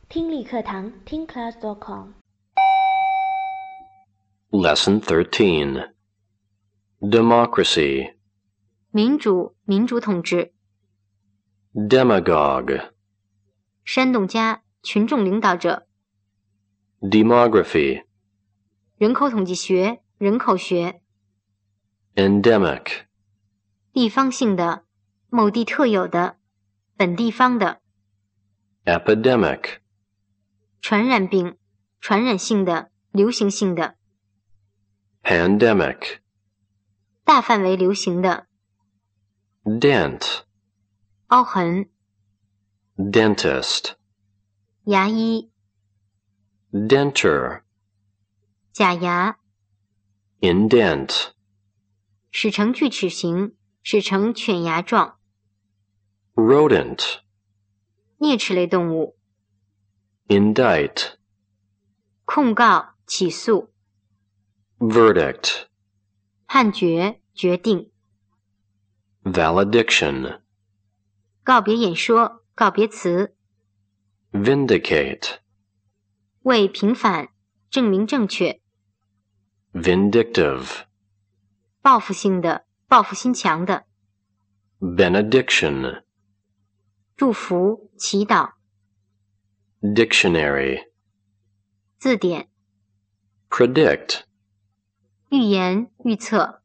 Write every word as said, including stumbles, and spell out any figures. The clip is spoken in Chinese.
听力课堂听 class dot com Lesson thirteen. Democracy. 民主，民主统治。 Demagogue. 煽动家，群众领导者。 Demography. 人口统计学，人口学。 Endemic. 地方性的，某地特有的，本地方的。 Epidemic. 传染病，传染性的，流行性的。 Pandemic. 大范围流行的。 Dent. 凹痕。 Dentist. 牙医。 Denture. 假牙。 Indent. 使成锯齿形，使成犬牙状。 Rodent. 啮齿类动物。 Indict. 控告，起诉。 Verdict. 判决，决定。 Valediction. 告别演说，告别词。 Vindicate. 为平反，证明正确。 Vindictive. 报复性的，报复心强的。 Benediction. 祝福，祈祷。 Dictionary. 字典。 Predict. 预言，预测。